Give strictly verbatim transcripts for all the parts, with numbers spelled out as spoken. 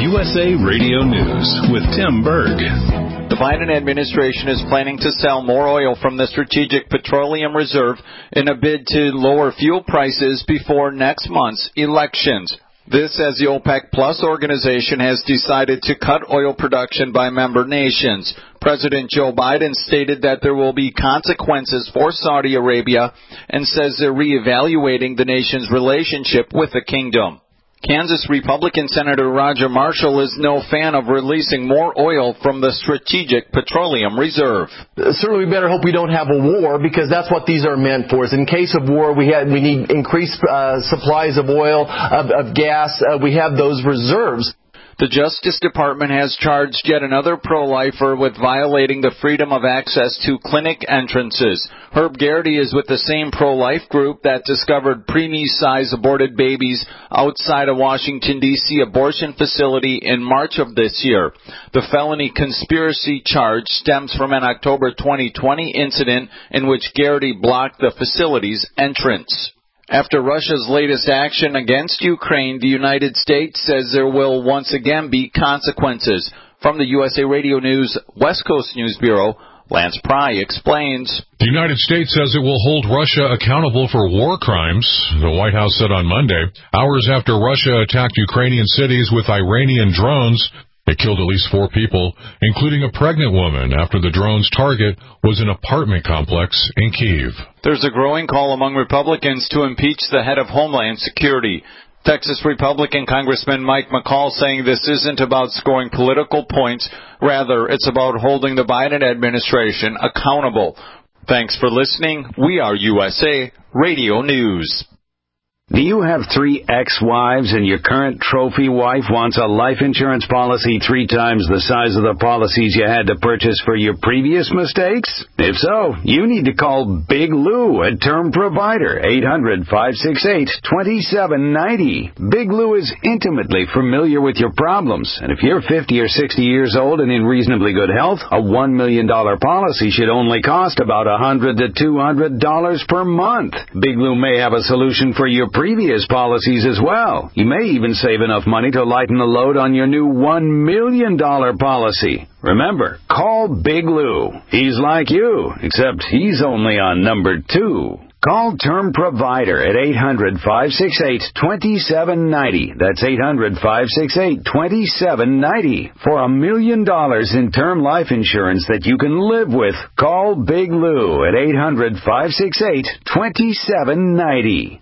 U S A Radio News with Tim Berg. The Biden administration is planning to sell more oil from the Strategic Petroleum Reserve in a bid to lower fuel prices before next month's elections. This as the OPEC Plus organization has decided to cut oil production by member nations. President Joe Biden stated that there will be consequences for Saudi Arabia and says they're reevaluating the nation's relationship with the kingdom. Kansas Republican Senator Roger Marshall is no fan of releasing more oil from the Strategic Petroleum Reserve. Certainly we better hope we don't have a war, because that's what these are meant for. Is in case of war, we had, we need increased uh, supplies of oil, of, of gas. Uh, we have those reserves. The Justice Department has charged yet another pro-lifer with violating the freedom of access to clinic entrances. Herb Garrity is with the same pro-life group that discovered preemie-size aborted babies outside a Washington, D C abortion facility in March of this year. The felony conspiracy charge stems from an October twenty twenty incident in which Garrity blocked the facility's entrance. After Russia's latest action against Ukraine, the United States says there will once again be consequences. From the U S A Radio News West Coast News Bureau, Lance Pry explains. The United States says it will hold Russia accountable for war crimes, the White House said on Monday, hours after Russia attacked Ukrainian cities with Iranian drones. It killed at least four people, including a pregnant woman, after the drone's target was an apartment complex in Kyiv. There's a growing call among Republicans to impeach the head of Homeland Security. Texas Republican Congressman Mike McCall saying this isn't about scoring political points. Rather, it's about holding the Biden administration accountable. Thanks for listening. We are U S A Radio News. Do you have three ex-wives and your current trophy wife wants a life insurance policy three times the size of the policies you had to purchase for your previous mistakes? If so, you need to call Big Lou at Term Provider, eight hundred, five six eight, two seven nine zero. Big Lou is intimately familiar with your problems, and if you're fifty or sixty years old and in reasonably good health, a one million dollars policy should only cost about one hundred to two hundred dollars per month. Big Lou may have a solution for your previous policies as well. You may even save enough money to lighten the load on your new one million dollars policy. Remember, call Big Lou. He's like you, except he's only on number two. Call Term Provider at eight hundred, five six eight, two seven nine zero. That's eight hundred, five six eight, two seven nine zero. For a million dollars in term life insurance that you can live with, call Big Lou at eight hundred, five six eight, two seven nine zero.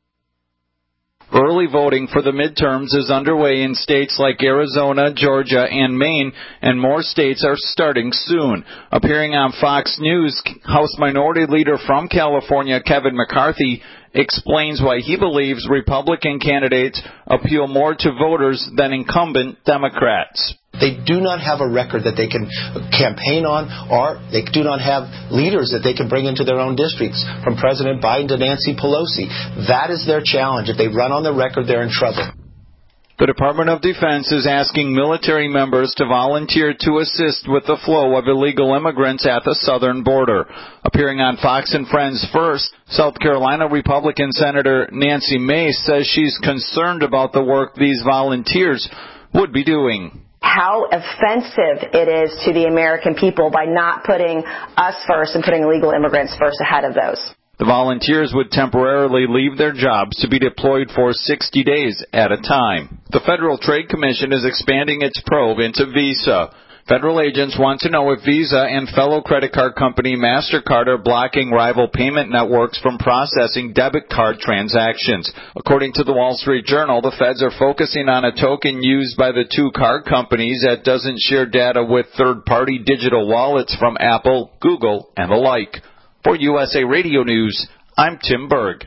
Early voting for the midterms is underway in states like Arizona, Georgia, and Maine, and more states are starting soon. Appearing on Fox News, House Minority Leader from California, Kevin McCarthy, explains why he believes Republican candidates appeal more to voters than incumbent Democrats. They do not have a record that they can campaign on, or they do not have leaders that they can bring into their own districts, from President Biden to Nancy Pelosi. That is their challenge. If they run on the record, they're in trouble. The Department of Defense is asking military members to volunteer to assist with the flow of illegal immigrants at the southern border. Appearing on Fox and Friends First, South Carolina Republican Senator Nancy Mace says she's concerned about the work these volunteers would be doing. How offensive it is to the American people by not putting us first and putting illegal immigrants first ahead of those. The volunteers would temporarily leave their jobs to be deployed for sixty days at a time. The Federal Trade Commission is expanding its probe into Visa. Federal agents want to know if Visa and fellow credit card company MasterCard are blocking rival payment networks from processing debit card transactions. According to the Wall Street Journal, the feds are focusing on a token used by the two card companies that doesn't share data with third-party digital wallets from Apple, Google, and the like. For U S A Radio News, I'm Tim Berg.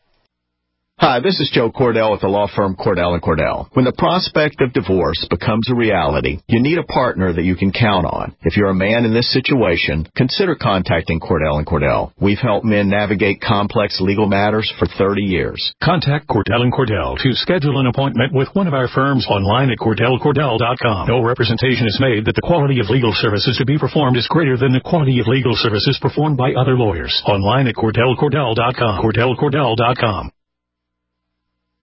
Hi, this is Joe Cordell with the law firm Cordell and Cordell. When the prospect of divorce becomes a reality, you need a partner that you can count on. If you're a man in this situation, consider contacting Cordell and Cordell. We've helped men navigate complex legal matters for thirty years. Contact Cordell and Cordell to schedule an appointment with one of our firms online at cordell cordell dot com. No representation is made that the quality of legal services to be performed is greater than the quality of legal services performed by other lawyers. Online at cordell cordell dot com. cordell cordell dot com.